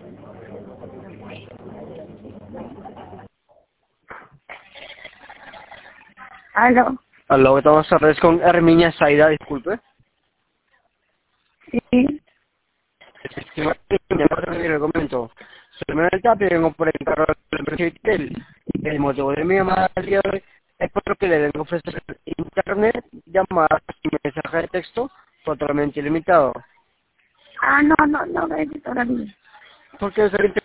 ¿Aló? Aló, estamos a redes con Herminia Zaida, disculpe. Sí. Le comento. Soy Manuel Tapia, vengo por encargo de la empresa Vitel. El motivo de mi llamada al día de hoy es porque le vengo a ofrecer internet, llamadas y mensajes de texto totalmente ilimitado. No, gracias todavía. ¿Por qué usted